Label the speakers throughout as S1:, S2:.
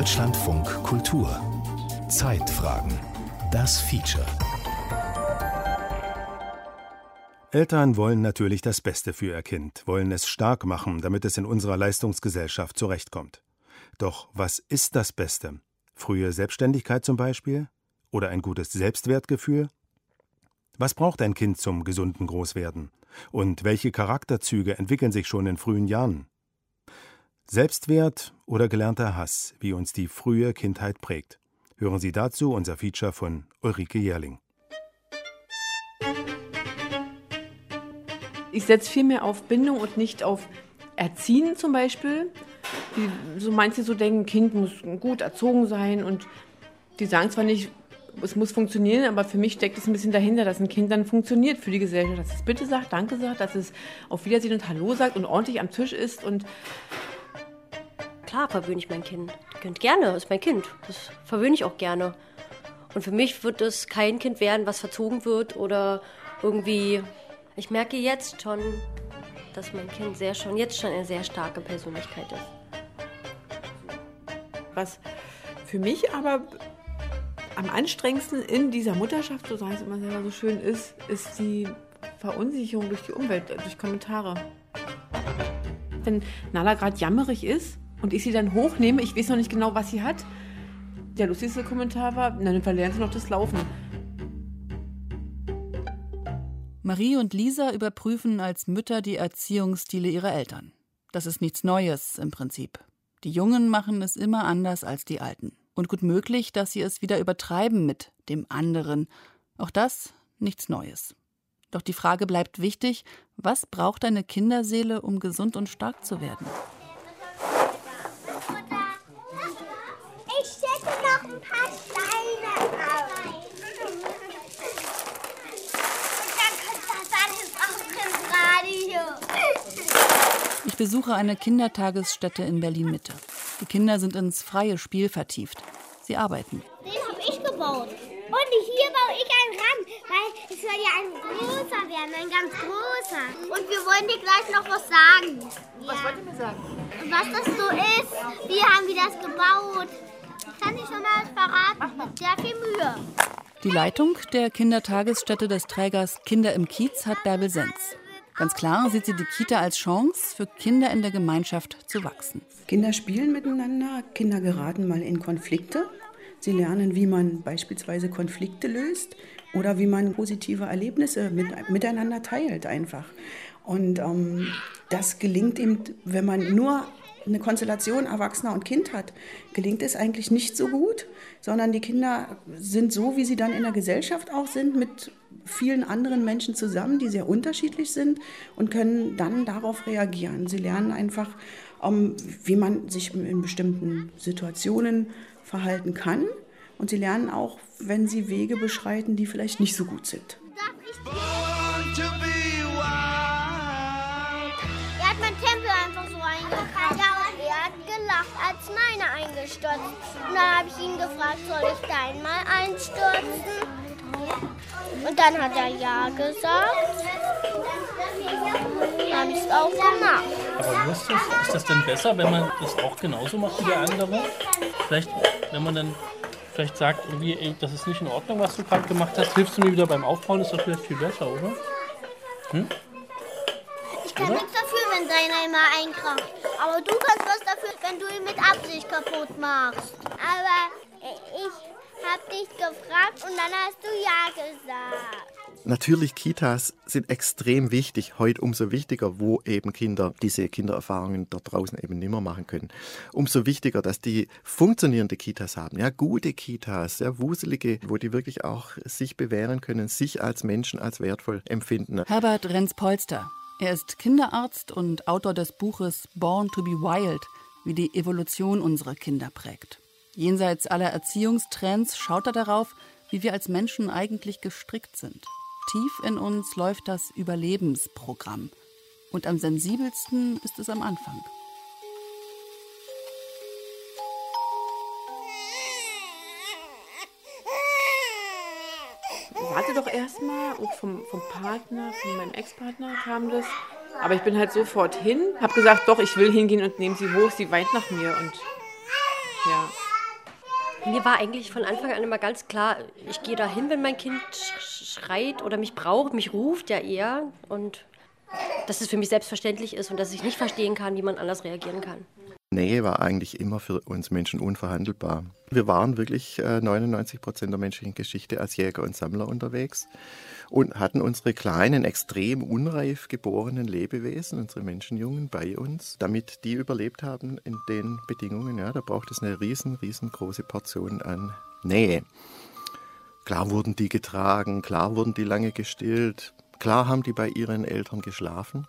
S1: Deutschlandfunk Kultur. Zeitfragen. Das Feature.
S2: Eltern wollen natürlich das Beste für ihr Kind, wollen es stark machen, damit es in unserer Leistungsgesellschaft zurechtkommt. Doch was ist das Beste? Frühe Selbstständigkeit zum Beispiel? Oder ein gutes Selbstwertgefühl? Was braucht ein Kind zum gesunden Großwerden? Und welche Charakterzüge entwickeln sich schon in frühen Jahren? Selbstwert oder gelernter Hass, wie uns die frühe Kindheit prägt. Hören Sie dazu unser Feature von Ulrike Jährling.
S3: Ich setze viel mehr auf Bindung und nicht auf Erziehen zum Beispiel. Wie so manche so denken, ein Kind muss gut erzogen sein und die sagen zwar nicht, es muss funktionieren, aber für mich steckt es ein bisschen dahinter, dass ein Kind dann funktioniert für die Gesellschaft, dass es Bitte sagt, Danke sagt, dass es auf Wiedersehen und Hallo sagt und ordentlich am Tisch ist und
S4: klar verwöhne ich mein Kind. Kind gerne, ist mein Kind. Das verwöhne ich auch gerne. Und für mich wird es kein Kind werden, was verzogen wird oder irgendwie. Ich merke jetzt schon, dass mein Kind jetzt schon eine sehr starke Persönlichkeit ist.
S3: Was für mich aber am anstrengendsten in dieser Mutterschaft, so sage ich es immer selber so schön, ist die Verunsicherung durch die Umwelt, durch Kommentare. Wenn Nala gerade jammerig ist, und ich sie dann hochnehme, ich weiß noch nicht genau, was sie hat. Der lustigste Kommentar war, dann verlernt sie noch das Laufen.
S5: Marie und Lisa überprüfen als Mütter die Erziehungsstile ihrer Eltern. Das ist nichts Neues im Prinzip. Die Jungen machen es immer anders als die Alten. Und gut möglich, dass sie es wieder übertreiben mit dem anderen. Auch das nichts Neues. Doch die Frage bleibt wichtig, was braucht eine Kinderseele, um gesund und stark zu werden?
S6: Ich setze noch ein paar Steine auf. Und dann kommt das alles auch im Radio.
S5: Ich besuche eine Kindertagesstätte in Berlin-Mitte. Die Kinder sind ins freie Spiel vertieft. Sie arbeiten.
S6: Den habe ich gebaut. Und hier baue ich einen ran, weil es soll ja ein großer werden, ein ganz großer. Und wir wollen dir gleich noch was sagen.
S3: Was wollt ihr mir sagen?
S6: Was das so ist, wie haben wir das gebaut. Kann ich schon mal verraten, mit sehr viel Mühe.
S5: Die Leitung der Kindertagesstätte des Trägers Kinder im Kiez hat Bärbel Senz. Ganz klar sieht sie die Kita als Chance, für Kinder in der Gemeinschaft zu wachsen.
S7: Kinder spielen miteinander, Kinder geraten mal in Konflikte. Sie lernen, wie man beispielsweise Konflikte löst oder wie man positive Erlebnisse miteinander teilt einfach. Und das gelingt eben, wenn man nur eine Konstellation Erwachsener und Kind hat, gelingt es eigentlich nicht so gut, sondern die Kinder sind so, wie sie dann in der Gesellschaft auch sind, mit vielen anderen Menschen zusammen, die sehr unterschiedlich sind und können dann darauf reagieren. Sie lernen einfach, wie man sich in bestimmten Situationen verhalten kann und sie lernen auch, wenn sie Wege beschreiten, die vielleicht nicht so gut sind.
S6: Er hat mein Tempel einfach so eingekratzt. Ja, und er hat gelacht, als meine eingestürzt. Und dann habe ich ihn gefragt, soll ich deinen mal einstürzen? Und dann hat er ja gesagt. Dann habe ich es auch gemacht.
S8: Aber ist das denn besser, wenn man das auch genauso macht wie der andere? Vielleicht, wenn man dann vielleicht sagt, irgendwie, ey, das ist nicht in Ordnung, was du gerade gemacht hast, hilfst du mir wieder beim Aufbauen, ist das vielleicht viel besser, oder?
S6: Ich kann nichts dafür, wenn deiner immer einkracht. Aber du kannst was dafür, wenn du ihn mit Absicht kaputt machst. Aber ich hab dich gefragt und dann hast du ja gesagt.
S9: Natürlich, Kitas sind extrem wichtig, heute umso wichtiger, wo eben Kinder diese Kindererfahrungen dort draußen eben nicht mehr machen können. Umso wichtiger, dass die funktionierende Kitas haben, ja, gute Kitas, ja, wuselige, wo die wirklich auch sich bewähren können, sich als Menschen als wertvoll empfinden.
S5: Herbert Renz-Polster. Er ist Kinderarzt und Autor des Buches Born to be Wild, wie die Evolution unserer Kinder prägt. Jenseits aller Erziehungstrends schaut er darauf, wie wir als Menschen eigentlich gestrickt sind. Tief in uns läuft das Überlebensprogramm. Und am sensibelsten ist es am Anfang.
S3: Warte doch erstmal, auch vom Partner, von meinem Ex-Partner kam das. Aber ich bin halt sofort hin, habe gesagt, doch, ich will hingehen und nehme sie hoch, sie weint nach mir und ja.
S4: Mir war eigentlich von Anfang an immer ganz klar, ich gehe da hin, wenn mein Kind schreit oder mich braucht, mich ruft ja eher. Und dass es für mich selbstverständlich ist und dass ich nicht verstehen kann, wie man anders reagieren kann.
S9: Nähe war eigentlich immer für uns Menschen unverhandelbar. Wir waren wirklich 99% der menschlichen Geschichte als Jäger und Sammler unterwegs und hatten unsere kleinen, extrem unreif geborenen Lebewesen, unsere Menschenjungen, bei uns, damit die überlebt haben in den Bedingungen. Ja, da braucht es eine riesengroße Portion an Nähe. Klar wurden die getragen, klar wurden die lange gestillt, klar haben die bei ihren Eltern geschlafen.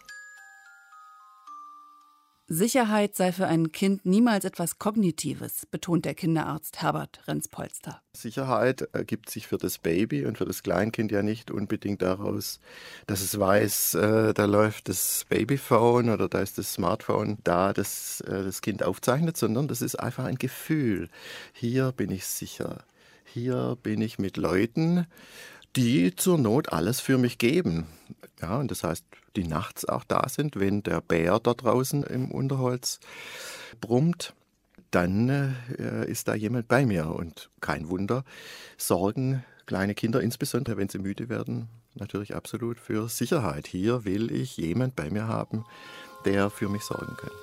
S5: Sicherheit sei für ein Kind niemals etwas Kognitives, betont der Kinderarzt Herbert Renz-Polster.
S9: Sicherheit ergibt sich für das Baby und für das Kleinkind ja nicht unbedingt daraus, dass es weiß, da läuft das Babyphone oder da ist das Smartphone da, das das Kind aufzeichnet, sondern das ist einfach ein Gefühl. Hier bin ich sicher, hier bin ich mit Leuten, die zur Not alles für mich geben. Ja, und das heißt, die nachts auch da sind, wenn der Bär da draußen im Unterholz brummt, dann ist da jemand bei mir. Und kein Wunder, sorgen kleine Kinder, insbesondere wenn sie müde werden, natürlich absolut für Sicherheit. Hier will ich jemand bei mir haben, der für mich sorgen kann.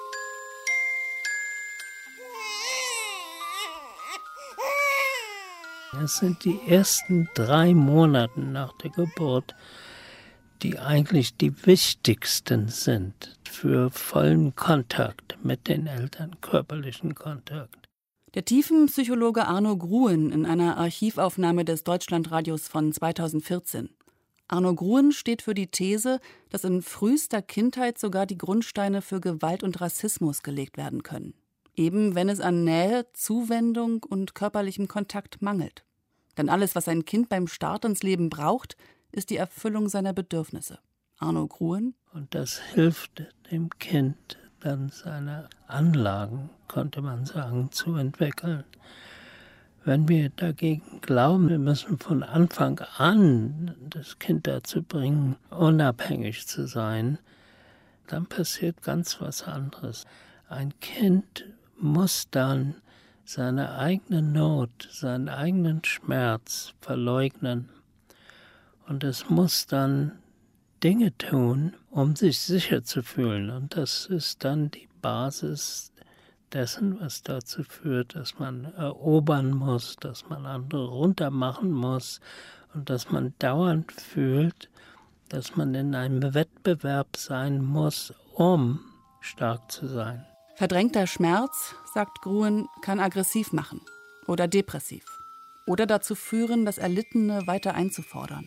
S10: Es sind die ersten 3 Monate nach der Geburt, die eigentlich die wichtigsten sind für vollen Kontakt mit den Eltern, körperlichen Kontakt.
S5: Der Tiefenpsychologe Arno Gruen in einer Archivaufnahme des Deutschlandradios von 2014. Arno Gruen steht für die These, dass in frühester Kindheit sogar die Grundsteine für Gewalt und Rassismus gelegt werden können. Eben wenn es an Nähe, Zuwendung und körperlichem Kontakt mangelt. Denn alles, was ein Kind beim Start ins Leben braucht, ist die Erfüllung seiner Bedürfnisse. Arno Gruen.
S10: Und das hilft dem Kind dann, seine Anlagen, könnte man sagen, zu entwickeln. Wenn wir dagegen glauben, wir müssen von Anfang an das Kind dazu bringen, unabhängig zu sein, dann passiert ganz was anderes. Ein Kind muss dann seine eigene Not, seinen eigenen Schmerz verleugnen. Und es muss dann Dinge tun, um sich sicher zu fühlen. Und das ist dann die Basis dessen, was dazu führt, dass man erobern muss, dass man andere runtermachen muss und dass man dauernd fühlt, dass man in einem Wettbewerb sein muss, um stark zu sein.
S5: Verdrängter Schmerz, sagt Gruen, kann aggressiv machen oder depressiv oder dazu führen, das Erlittene weiter einzufordern.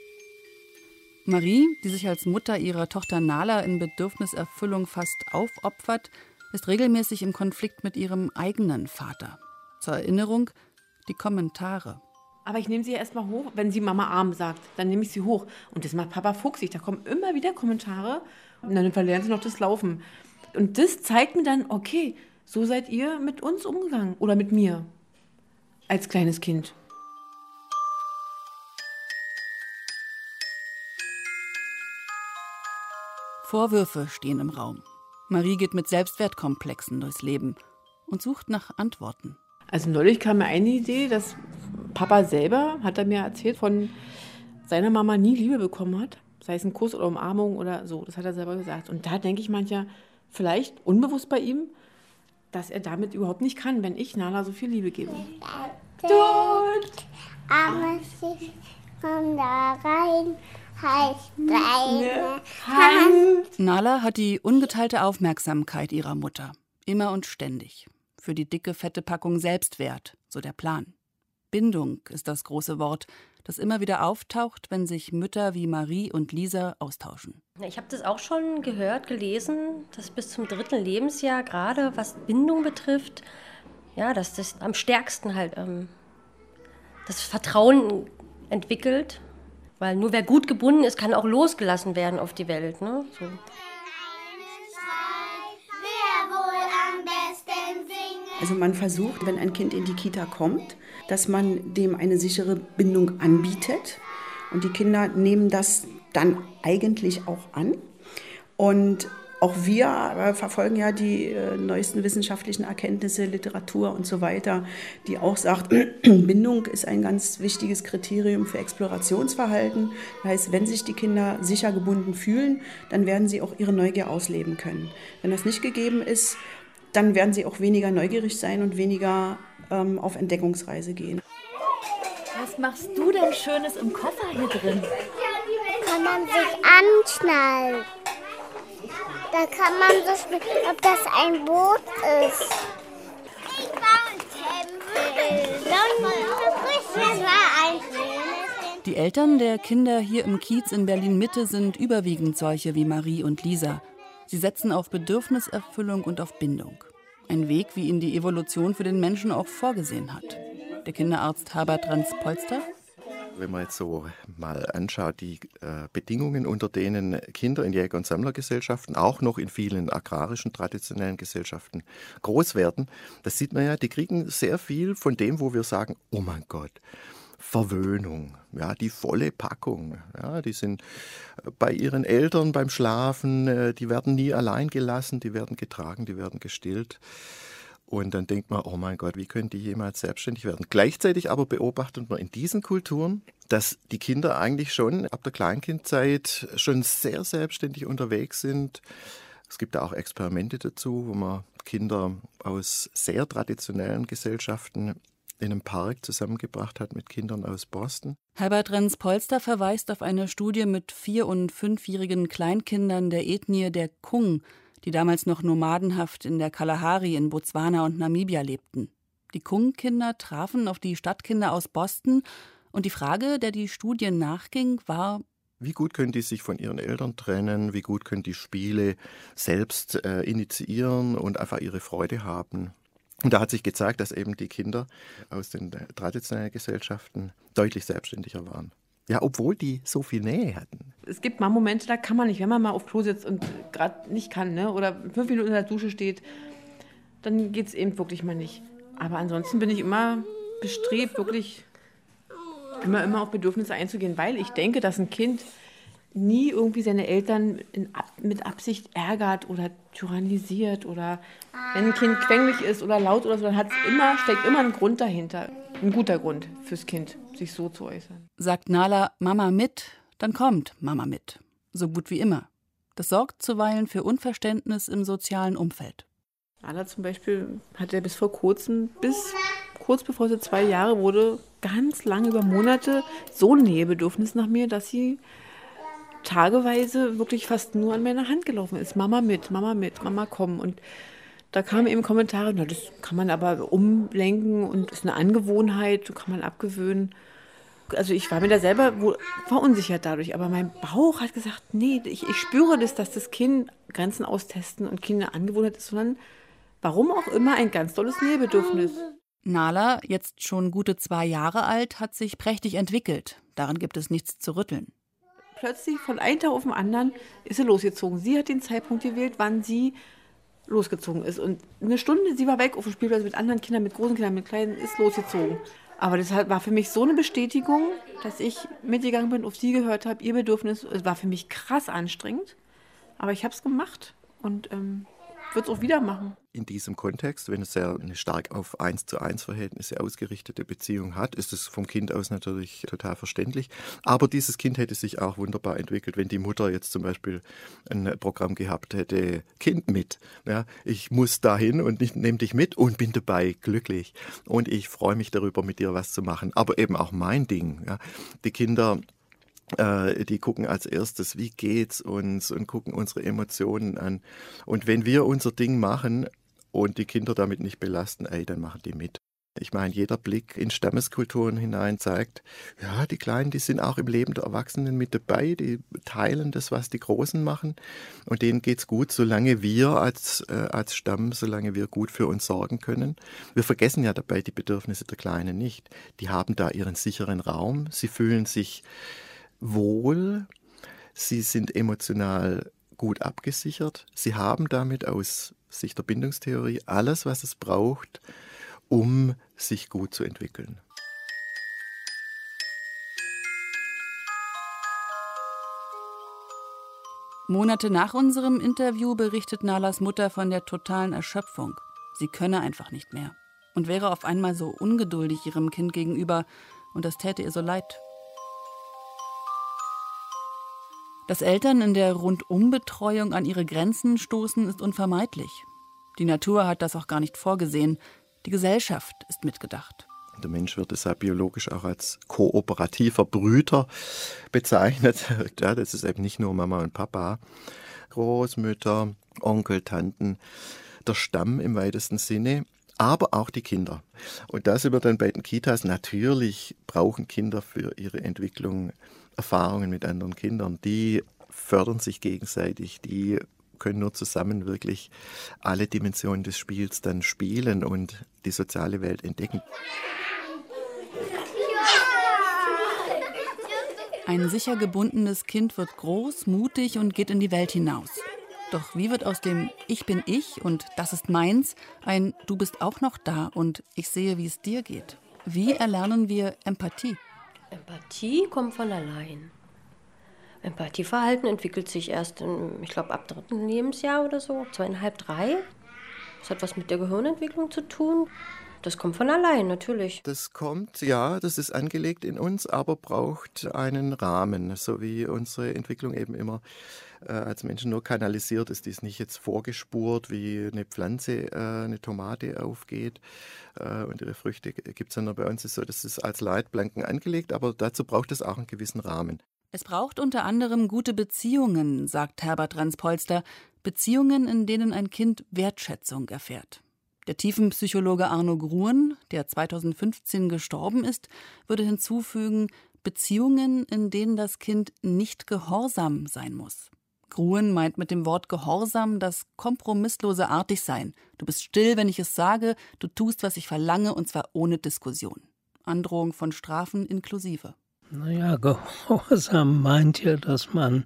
S5: Marie, die sich als Mutter ihrer Tochter Nala in Bedürfniserfüllung fast aufopfert, ist regelmäßig im Konflikt mit ihrem eigenen Vater. Zur Erinnerung, die Kommentare.
S3: Aber ich nehme sie ja erstmal hoch, wenn sie Mama arm sagt, dann nehme ich sie hoch. Und das macht Papa fuchsig, da kommen immer wieder Kommentare und dann verlernen sie noch das Laufen. Und das zeigt mir dann, okay, so seid ihr mit uns umgegangen oder mit mir als kleines Kind.
S5: Vorwürfe stehen im Raum. Marie geht mit Selbstwertkomplexen durchs Leben und sucht nach Antworten.
S3: Also neulich kam mir eine Idee, dass Papa selber, hat er mir erzählt, von seiner Mama nie Liebe bekommen hat. Sei es ein Kuss oder Umarmung oder so, das hat er selber gesagt. Und da denke ich manchmal, vielleicht unbewusst bei ihm, dass er damit überhaupt nicht kann, wenn ich Nala so viel Liebe gebe.
S6: Aber sie kommt da rein, heißt deine Hand.
S5: Nala hat die ungeteilte Aufmerksamkeit ihrer Mutter. Immer und ständig. Für die dicke, fette Packung Selbstwert, so der Plan. Bindung ist das große Wort, das immer wieder auftaucht, wenn sich Mütter wie Marie und Lisa austauschen.
S4: Ich habe das auch schon gehört, gelesen, dass bis zum 3. Lebensjahr, gerade was Bindung betrifft, ja, dass das am stärksten halt das Vertrauen entwickelt. Weil nur wer gut gebunden ist, kann auch losgelassen werden auf die Welt. Ne? So.
S7: Also man versucht, wenn ein Kind in die Kita kommt, dass man dem eine sichere Bindung anbietet. Und die Kinder nehmen das dann eigentlich auch an. Und Auch wir verfolgen ja die neuesten wissenschaftlichen Erkenntnisse, Literatur und so weiter, die auch sagt, Bindung ist ein ganz wichtiges Kriterium für Explorationsverhalten. Das heißt, wenn sich die Kinder sicher gebunden fühlen, dann werden sie auch ihre Neugier ausleben können. Wenn das nicht gegeben ist, dann werden sie auch weniger neugierig sein und weniger auf Entdeckungsreise gehen.
S11: Was machst du denn Schönes im Koffer hier drin?
S6: Kann man sich anschnallen. Da kann man sich, ob das ein Boot ist. Ich baue einen Tempel. Das war ein schönes.
S5: Die Eltern der Kinder hier im Kiez in Berlin-Mitte sind überwiegend solche wie Marie und Lisa. Sie setzen auf Bedürfniserfüllung und auf Bindung. Ein Weg, wie ihn die Evolution für den Menschen auch vorgesehen hat. Der Kinderarzt Herbert Renz-Polster.
S9: Wenn man jetzt so mal anschaut, die Bedingungen, unter denen Kinder in Jäger- und Sammlergesellschaften, auch noch in vielen agrarischen, traditionellen Gesellschaften groß werden, das sieht man ja, die kriegen sehr viel von dem, wo wir sagen, oh mein Gott, Verwöhnung, ja, die volle Packung. Ja, die sind bei ihren Eltern beim Schlafen, die werden nie allein gelassen, die werden getragen, die werden gestillt. Und dann denkt man, oh mein Gott, wie können die jemals selbstständig werden? Gleichzeitig aber beobachtet man in diesen Kulturen, dass die Kinder eigentlich schon ab der Kleinkindzeit schon sehr selbstständig unterwegs sind. Es gibt da auch Experimente dazu, wo man Kinder aus sehr traditionellen Gesellschaften in einem Park zusammengebracht hat mit Kindern aus Boston.
S5: Herbert Renz-Polster verweist auf eine Studie mit 4- und 5-jährigen Kleinkindern der Ethnie der Kung, die damals noch nomadenhaft in der Kalahari in Botswana und Namibia lebten. Die Kung-Kinder trafen auf die Stadtkinder aus Boston und die Frage, der die Studie nachging, war:
S9: Wie gut können die sich von ihren Eltern trennen? Wie gut können die Spiele selbst initiieren und einfach ihre Freude haben? Und da hat sich gezeigt, dass eben die Kinder aus den traditionellen Gesellschaften deutlich selbstständiger waren. Ja, obwohl die so viel Nähe hatten.
S3: Es gibt mal Momente, da kann man nicht, wenn man mal auf Klo sitzt und gerade nicht kann, ne, oder 5 Minuten in der Dusche steht, dann geht es eben wirklich mal nicht. Aber ansonsten bin ich immer bestrebt, wirklich immer auf Bedürfnisse einzugehen, weil ich denke, dass ein Kind nie irgendwie seine Eltern mit Absicht ärgert oder tyrannisiert oder wenn ein Kind quengelig ist oder laut oder so, dann steckt immer ein Grund dahinter. Ein guter Grund fürs Kind, sich so zu äußern.
S5: Sagt Nala Mama mit, dann kommt Mama mit. So gut wie immer. Das sorgt zuweilen für Unverständnis im sozialen Umfeld.
S3: Nala zum Beispiel hatte bis vor kurzem, bis kurz bevor sie 2 Jahre wurde, ganz lange über Monate so ein Nähebedürfnis nach mir, dass sie tageweise wirklich fast nur an meiner Hand gelaufen ist. Mama mit, Mama komm. Und da kamen eben Kommentare, na, das kann man aber umlenken und ist eine Angewohnheit, kann man abgewöhnen. Also ich war mir da selber verunsichert dadurch, aber mein Bauch hat gesagt, nee, ich spüre das, dass das Kind Grenzen austesten und Kinder Angewohnheit ist, sondern warum auch immer ein ganz tolles Nähebedürfnis.
S5: Nala, jetzt schon gute 2 Jahre alt, hat sich prächtig entwickelt. Daran gibt es nichts zu rütteln.
S3: Plötzlich von einem Tag auf den anderen ist sie losgezogen. Sie hat den Zeitpunkt gewählt, wann sie losgezogen ist. Und eine Stunde, sie war weg auf dem Spielplatz mit anderen Kindern, mit großen Kindern, mit kleinen, ist losgezogen. Aber das war für mich so eine Bestätigung, dass ich mitgegangen bin, auf sie gehört habe, ihr Bedürfnis. Es war für mich krass anstrengend, aber ich habe es gemacht und würde es auch wieder machen.
S9: In diesem Kontext, wenn es ja eine stark auf 1:1 Verhältnisse ausgerichtete Beziehung hat, ist es vom Kind aus natürlich total verständlich. Aber dieses Kind hätte sich auch wunderbar entwickelt, wenn die Mutter jetzt zum Beispiel ein Programm gehabt hätte, Kind mit. Ja, ich muss dahin und ich nehme dich mit und bin dabei glücklich. Und ich freue mich darüber, mit dir was zu machen. Aber eben auch mein Ding. Ja. Die Kinder, die gucken als erstes, wie geht's uns und gucken unsere Emotionen an. Und wenn wir unser Ding machen und die Kinder damit nicht belasten, dann machen die mit. Ich meine, jeder Blick in Stammeskulturen hinein zeigt, ja, die Kleinen, die sind auch im Leben der Erwachsenen mit dabei, die teilen das, was die Großen machen und denen geht's gut, solange wir als Stamm, solange wir gut für uns sorgen können. Wir vergessen ja dabei die Bedürfnisse der Kleinen nicht. Die haben da ihren sicheren Raum, sie fühlen sich wohl, sie sind emotional gut abgesichert, sie haben damit aus Sicht der Bindungstheorie alles, was es braucht, um sich gut zu entwickeln.
S5: Monate nach unserem Interview berichtet Nalas Mutter von der totalen Erschöpfung. Sie könne einfach nicht mehr und wäre auf einmal so ungeduldig ihrem Kind gegenüber und das täte ihr so leid. Dass Eltern in der Rundumbetreuung an ihre Grenzen stoßen, ist unvermeidlich. Die Natur hat das auch gar nicht vorgesehen. Die Gesellschaft ist mitgedacht.
S9: Der Mensch wird deshalb biologisch auch als kooperativer Brüter bezeichnet. Ja, das ist eben nicht nur Mama und Papa, Großmütter, Onkel, Tanten, der Stamm im weitesten Sinne, aber auch die Kinder. Und da sind wir dann bei den Kitas. Natürlich brauchen Kinder für ihre Entwicklung Erfahrungen mit anderen Kindern. Die fördern sich gegenseitig, die können nur zusammen wirklich alle Dimensionen des Spiels dann spielen und die soziale Welt entdecken.
S5: Ein sicher gebundenes Kind wird groß, mutig und geht in die Welt hinaus. Doch wie wird aus dem Ich bin ich und das ist meins ein Du bist auch noch da und ich sehe, wie es dir geht? Wie erlernen wir Empathie?
S4: Empathie kommt von allein. Empathieverhalten entwickelt sich erst, ich glaube, ab 3. Lebensjahr oder so, 2,5, 3. Das hat was mit der Gehirnentwicklung zu tun. Das kommt von allein, natürlich.
S9: Das kommt, ja, das ist angelegt in uns, aber braucht einen Rahmen, so wie unsere Entwicklung eben immer als Menschen nur kanalisiert ist. Die ist nicht jetzt vorgespurt, wie eine Pflanze, eine Tomate aufgeht und ihre Früchte gibt, sondern bei uns ist so, das ist als Leitplanken angelegt, aber dazu braucht es auch einen gewissen Rahmen.
S5: Es braucht unter anderem gute Beziehungen, sagt Herbert Ranz-Polster, Beziehungen, in denen ein Kind Wertschätzung erfährt. Der Tiefenpsychologe Arno Gruen, der 2015 gestorben ist, würde hinzufügen, Beziehungen, in denen das Kind nicht gehorsam sein muss. Gruen meint mit dem Wort Gehorsam das kompromisslose Artigsein. Du bist still, wenn ich es sage, du tust, was ich verlange, und zwar ohne Diskussion. Androhung von Strafen inklusive.
S10: Naja, Gehorsam meint ja, dass man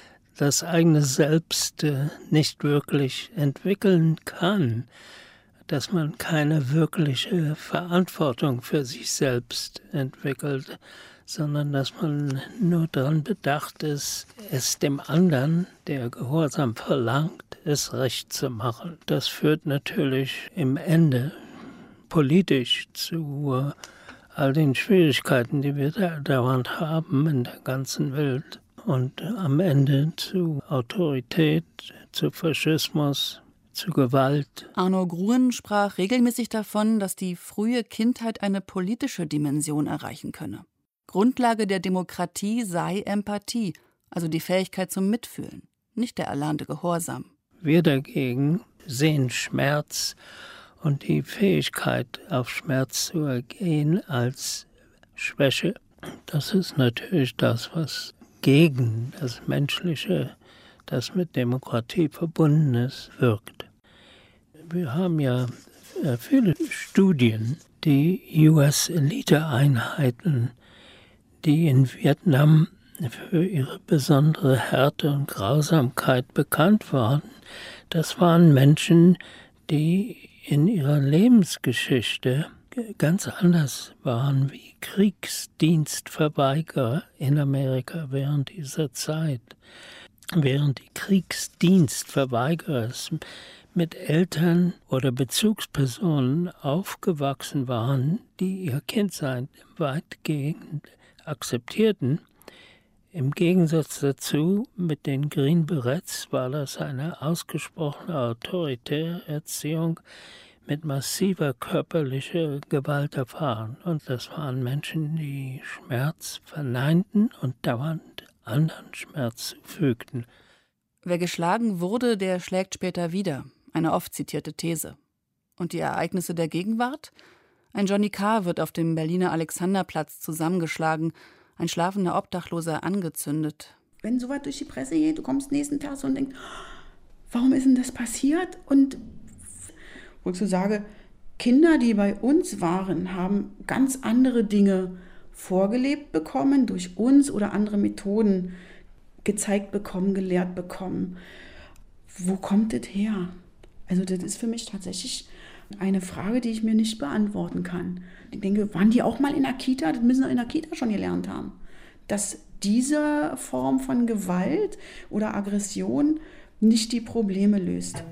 S10: das eigene Selbst nicht wirklich entwickeln kann. Dass man keine wirkliche Verantwortung für sich selbst entwickelt, sondern dass man nur daran bedacht ist, es dem anderen, der Gehorsam verlangt, es recht zu machen. Das führt natürlich im Ende politisch zu all den Schwierigkeiten, die wir dauernd haben in der ganzen Welt. Und am Ende zu Autorität, zu Faschismus, zu Gewalt.
S5: Arno Gruen sprach regelmäßig davon, dass die frühe Kindheit eine politische Dimension erreichen könne. Grundlage der Demokratie sei Empathie, also die Fähigkeit zum Mitfühlen, nicht der erlernte Gehorsam.
S10: Wir dagegen sehen Schmerz und die Fähigkeit, auf Schmerz zu ergehen, als Schwäche. Das ist natürlich das, was gegen das Menschliche, das mit Demokratie verbunden ist, wirkt. Wir haben ja viele Studien, die US-Elite-Einheiten, die in Vietnam für ihre besondere Härte und Grausamkeit bekannt waren, das waren Menschen, die in ihrer Lebensgeschichte ganz anders waren wie Kriegsdienstverweigerer in Amerika während dieser Zeit. Während die Kriegsdienstverweigerer mit Eltern oder Bezugspersonen aufgewachsen waren, die ihr Kindsein weitgehend akzeptierten, im Gegensatz dazu mit den Green Berets war das eine ausgesprochene autoritäre Erziehung mit massiver körperlicher Gewalt erfahren. Und das waren Menschen, die Schmerz verneinten und dauernd anderen Schmerz zufügten.
S5: Wer geschlagen wurde, der schlägt später wieder. Eine oft zitierte These. Und die Ereignisse der Gegenwart? Ein Johnny K. wird auf dem Berliner Alexanderplatz zusammengeschlagen, ein schlafender Obdachloser angezündet.
S7: Wenn sowas durch die Presse geht, du kommst nächsten Tag so und denkst, warum ist denn das passiert? Und wo ich so sage, Kinder, die bei uns waren, haben ganz andere Dinge vorgelebt bekommen, durch uns oder andere Methoden gezeigt bekommen, gelehrt bekommen. Wo kommt das her? Also das ist für mich tatsächlich eine Frage, die ich mir nicht beantworten kann. Ich denke, waren die auch mal in der Kita? Das müssen sie in der Kita schon gelernt haben. dass diese Form von Gewalt oder Aggression nicht die Probleme löst.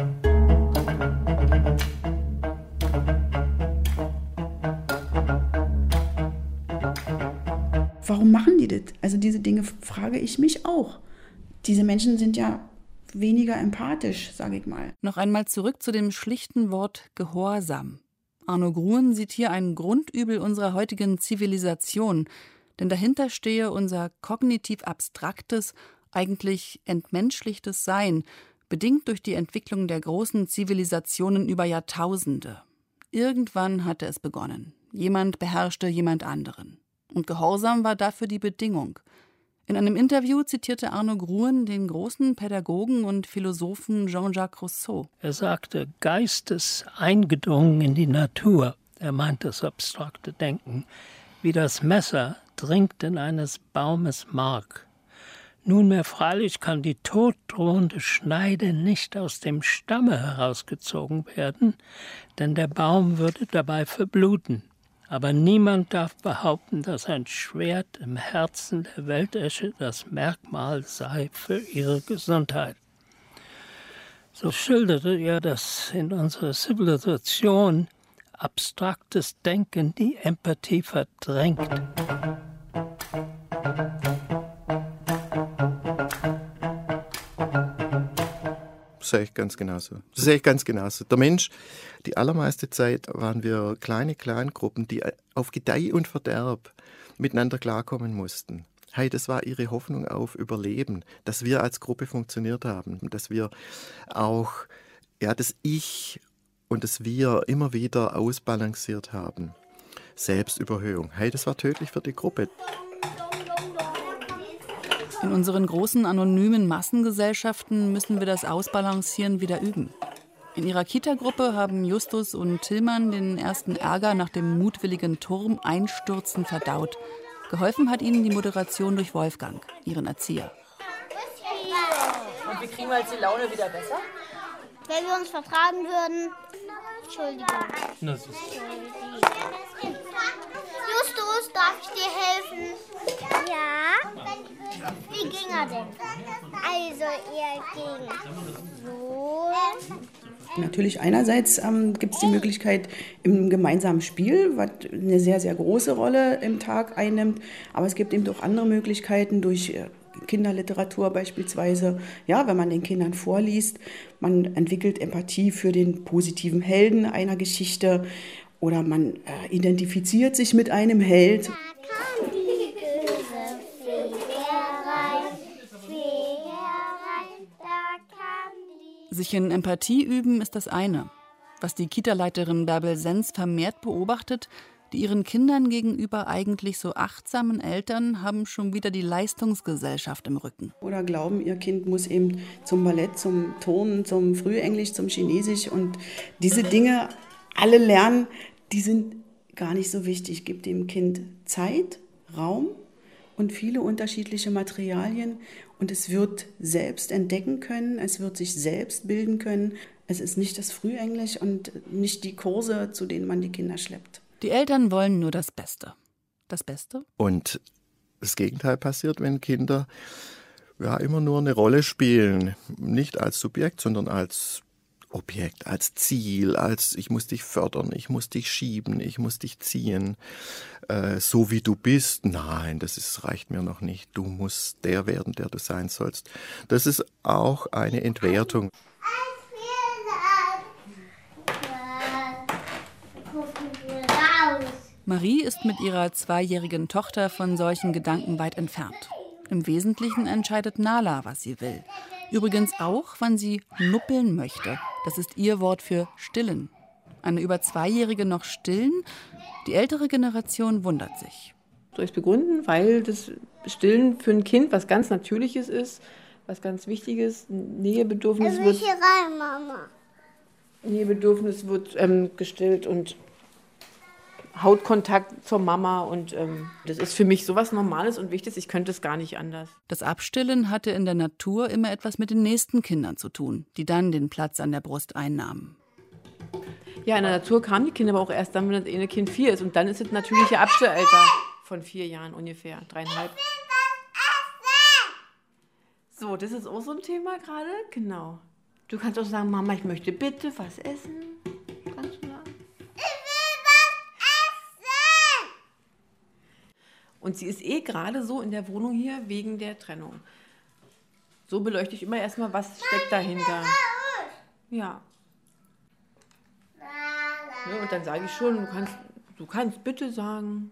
S7: Warum machen die das? Also diese Dinge frage ich mich auch. Diese Menschen sind ja weniger empathisch, sage ich mal.
S5: Noch einmal zurück zu dem schlichten Wort Gehorsam. Arno Gruen sieht hier ein Grundübel unserer heutigen Zivilisation, denn dahinter stehe unser kognitiv abstraktes, eigentlich entmenschlichtes Sein, bedingt durch die Entwicklung der großen Zivilisationen über Jahrtausende. Irgendwann hatte es begonnen. Jemand beherrschte jemand anderen. Und Gehorsam war dafür die Bedingung. In einem Interview zitierte Arno Gruen den großen Pädagogen und Philosophen Jean-Jacques Rousseau.
S10: Er sagte, Geist ist eingedrungen in die Natur. Er meint das abstrakte Denken. Wie das Messer dringt in eines Baumes Mark. Nunmehr freilich kann die toddrohende Schneide nicht aus dem Stamme herausgezogen werden, denn der Baum würde dabei verbluten. Aber niemand darf behaupten, dass ein Schwert im Herzen der Weltesche das Merkmal sei für ihre Gesundheit. So schilderte er, dass in unserer Zivilisation abstraktes Denken die Empathie verdrängt.
S9: Sehe ich ganz genauso. Sehe ich ganz genauso. Der Mensch, die allermeiste Zeit waren wir kleine Clangruppen, die auf Gedeih und Verderb miteinander klarkommen mussten. Hey, das war ihre Hoffnung auf Überleben, dass wir als Gruppe funktioniert haben, dass wir auch das Ich und das Wir immer wieder ausbalanciert haben. Selbstüberhöhung. Hey, das war tödlich für die Gruppe.
S5: In unseren großen anonymen Massengesellschaften müssen wir das Ausbalancieren wieder üben. In ihrer Kita-Gruppe haben Justus und Tillmann den ersten Ärger nach dem mutwilligen Turmeinstürzen verdaut. Geholfen hat ihnen die Moderation durch Wolfgang, ihren Erzieher.
S11: Und wie kriegen wir jetzt die Laune wieder besser?
S6: Wenn wir uns vertragen würden. Entschuldigung. Justus, darf ich dir helfen? Ja? Wie ging er denn? Also, er ging so.
S7: Natürlich einerseits gibt es die Möglichkeit im gemeinsamen Spiel, was eine sehr, sehr große Rolle im Tag einnimmt. Aber es gibt eben auch andere Möglichkeiten durch Kinderliteratur beispielsweise. Ja, wenn man den Kindern vorliest, man entwickelt Empathie für den positiven Helden einer Geschichte oder man identifiziert sich mit einem Held.
S5: Sich in Empathie üben ist das eine. Was die Kita-Leiterin Bärbel Senz vermehrt beobachtet, die ihren Kindern gegenüber eigentlich so achtsamen Eltern haben schon wieder die Leistungsgesellschaft im Rücken.
S7: Oder glauben, ihr Kind muss eben zum Ballett, zum Turnen, zum Frühenglisch, zum Chinesisch und diese Dinge alle lernen, die sind gar nicht so wichtig. Gibt dem Kind Zeit, Raum und viele unterschiedliche Materialien und es wird selbst entdecken können, es wird sich selbst bilden können. Es ist nicht das Frühenglisch und nicht die Kurse, zu denen man die Kinder schleppt.
S5: Die Eltern wollen nur das Beste. Das Beste?
S9: Und das Gegenteil passiert, wenn Kinder immer nur eine Rolle spielen. Nicht als Subjekt, sondern als Objekt, als Ziel, als ich muss dich fördern, ich muss dich schieben, ich muss dich ziehen. So wie du bist, nein, reicht mir noch nicht. Du musst der werden, der du sein sollst. Das ist auch eine Entwertung.
S5: Marie ist mit ihrer 2-jährigen Tochter von solchen Gedanken weit entfernt. Im Wesentlichen entscheidet Nala, was sie will. Übrigens auch, wann sie nuppeln möchte. Das ist ihr Wort für stillen. Eine über 2-Jährige noch stillen? Die ältere Generation wundert sich.
S3: Soll ich es begründen? Weil das Stillen für ein Kind was ganz Natürliches ist, was ganz Wichtiges. Nähebedürfnis wird
S6: hier rein, Mama.
S3: Nähebedürfnis wird gestillt und Hautkontakt zur Mama und das ist für mich sowas Normales und Wichtiges, ich könnte es gar nicht anders.
S5: Das Abstillen hatte in der Natur immer etwas mit den nächsten Kindern zu tun, die dann den Platz an der Brust einnahmen.
S3: Ja, in der Natur kamen die Kinder aber auch erst dann, wenn das eine Kind 4 ist und dann ist das natürliche Abstillalter von 4 Jahren ungefähr, 3,5. So, das ist auch so ein Thema gerade, genau. Du kannst auch sagen, Mama, ich möchte bitte was essen. Kannst du sagen? Ich will was essen! Und sie ist gerade so in der Wohnung hier wegen der Trennung. So beleuchte ich immer erstmal, was steckt dahinter. Ja. Ja, und dann sage ich schon, du kannst bitte sagen.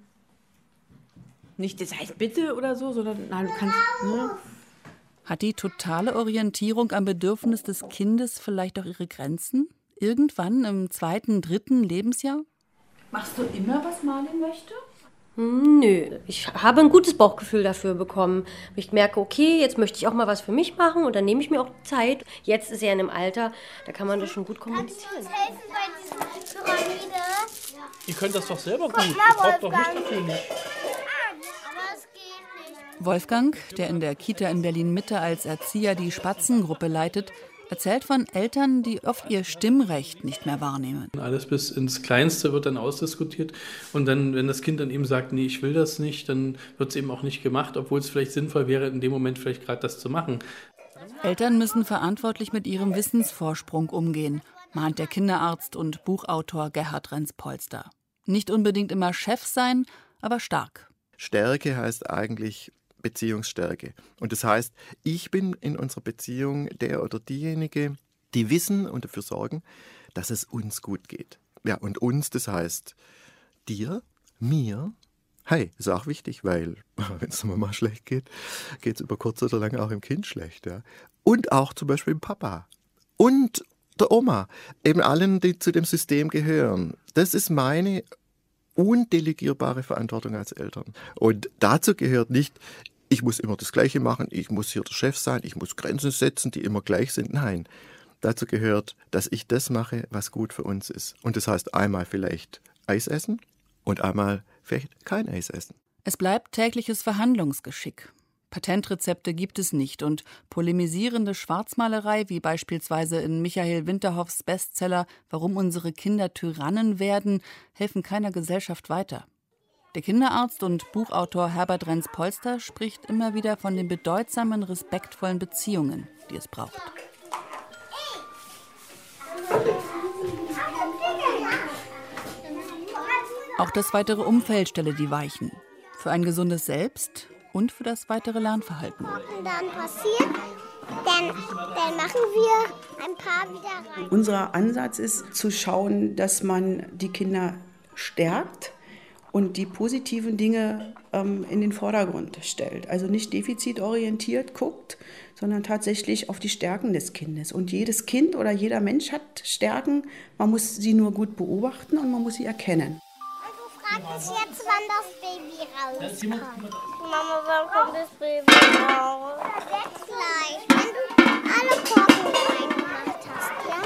S3: Nicht, das heißt bitte oder so, sondern nein, du kannst. Ne?
S5: Hat die totale Orientierung am Bedürfnis des Kindes vielleicht auch ihre Grenzen? Irgendwann im 2., 3. Lebensjahr?
S11: Machst du immer, was Marlin möchte?
S4: Nö, ich habe ein gutes Bauchgefühl dafür bekommen. Ich merke, okay, jetzt möchte ich auch mal was für mich machen und dann nehme ich mir auch Zeit. Jetzt ist er in einem Alter, da kann man das schon gut kommunizieren.
S6: Kannst du uns helfen bei dieser Pyramide?
S8: Ihr könnt das doch selber gut. Ihr braucht doch mich dafür nicht.
S6: Aber es geht nicht.
S5: Wolfgang, der in der Kita in Berlin-Mitte als Erzieher die Spatzengruppe leitet, erzählt von Eltern, die oft ihr Stimmrecht nicht mehr wahrnehmen.
S8: Alles bis ins Kleinste wird dann ausdiskutiert. Und dann, wenn das Kind dann eben sagt, nee, ich will das nicht, dann wird es eben auch nicht gemacht, obwohl es vielleicht sinnvoll wäre, in dem Moment vielleicht gerade das zu machen.
S5: Eltern müssen verantwortlich mit ihrem Wissensvorsprung umgehen, mahnt der Kinderarzt und Buchautor Gerhard Renz-Polster. Nicht unbedingt immer Chef sein, aber stark.
S9: Stärke heißt eigentlich Beziehungsstärke. Und das heißt, ich bin in unserer Beziehung der oder diejenige, die wissen und dafür sorgen, dass es uns gut geht. Ja, und uns, das heißt dir, mir. Hey, ist auch wichtig, weil wenn es der Mama schlecht geht, geht es über kurz oder lang auch im Kind schlecht. Ja? Und auch zum Beispiel dem Papa und der Oma, eben allen, die zu dem System gehören. Das ist meine undelegierbare Verantwortung als Eltern. Und dazu gehört nicht, ich muss immer das Gleiche machen, ich muss hier der Chef sein, ich muss Grenzen setzen, die immer gleich sind. Nein, dazu gehört, dass ich das mache, was gut für uns ist. Und das heißt einmal vielleicht Eis essen und einmal vielleicht kein Eis essen.
S5: Es bleibt tägliches Verhandlungsgeschick. Patentrezepte gibt es nicht und polemisierende Schwarzmalerei, wie beispielsweise in Michael Winterhoffs Bestseller »Warum unsere Kinder Tyrannen werden«, helfen keiner Gesellschaft weiter. Der Kinderarzt und Buchautor Herbert Renz-Polster spricht immer wieder von den bedeutsamen, respektvollen Beziehungen, die es braucht. Auch das weitere Umfeld stelle die Weichen. Für ein gesundes Selbst und für das weitere Lernverhalten.
S6: Und dann passiert, dann machen wir ein paar wieder rein.
S7: Unser Ansatz ist zu schauen, dass man die Kinder stärkt und die positiven Dinge in den Vordergrund stellt. Also nicht defizitorientiert guckt, sondern tatsächlich auf die Stärken des Kindes. Und jedes Kind oder jeder Mensch hat Stärken. Man muss sie nur gut beobachten und man muss sie erkennen.
S6: Du fragst dich jetzt, wann das Baby rauskommt. Mama, wann kommt das Baby raus? Jetzt gleich, wenn du alle Korken reingemacht hast, ja?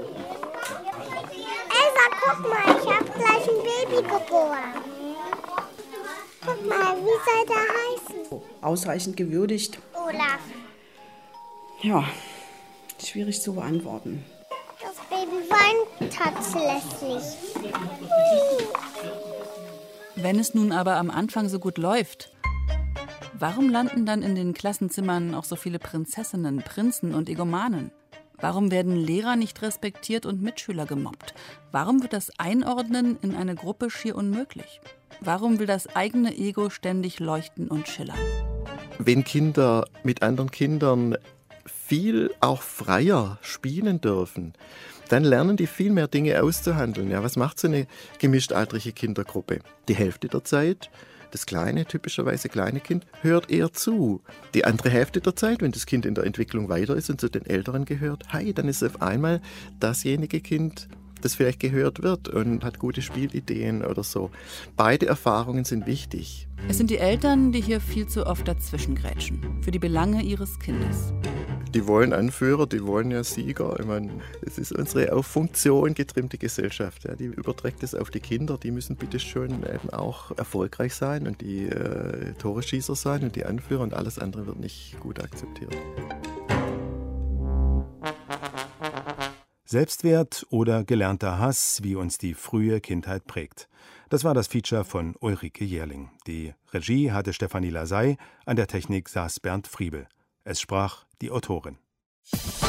S6: Elsa, guck mal, ich habe gleich ein Baby geboren. Guck mal, wie soll der heißen?
S7: Ausreichend gewürdigt.
S6: Olaf.
S7: Ja, schwierig zu beantworten.
S6: Das Baby weint tatsächlich.
S5: Wenn es nun aber am Anfang so gut läuft, warum landen dann in den Klassenzimmern auch so viele Prinzessinnen, Prinzen und Egomanen? Warum werden Lehrer nicht respektiert und Mitschüler gemobbt? Warum wird das Einordnen in eine Gruppe schier unmöglich? Warum will das eigene Ego ständig leuchten und schillern?
S9: Wenn Kinder mit anderen Kindern viel auch freier spielen dürfen, dann lernen die viel mehr Dinge auszuhandeln. Ja, was macht so eine gemischtaltrige Kindergruppe? Die Hälfte der Zeit, das typischerweise kleine Kind, hört eher zu. Die andere Hälfte der Zeit, wenn das Kind in der Entwicklung weiter ist und zu den Älteren gehört, dann ist auf einmal dasjenige Kind, das vielleicht gehört wird und hat gute Spielideen oder so. Beide Erfahrungen sind wichtig.
S5: Es sind die Eltern, die hier viel zu oft dazwischengrätschen, für die Belange ihres Kindes.
S9: Die wollen Anführer, die wollen ja Sieger. Ich meine, es ist unsere auf Funktion getrimmte Gesellschaft. Ja, die überträgt es auf die Kinder. Die müssen bitte schön eben auch erfolgreich sein und die Tore-Schießer sein und die Anführer und alles andere wird nicht gut akzeptiert.
S2: Selbstwert oder gelernter Hass, wie uns die frühe Kindheit prägt. Das war das Feature von Ulrike Jährling. Die Regie hatte Stefanie Lasey, an der Technik saß Bernd Friebel. Es sprach die Autorin.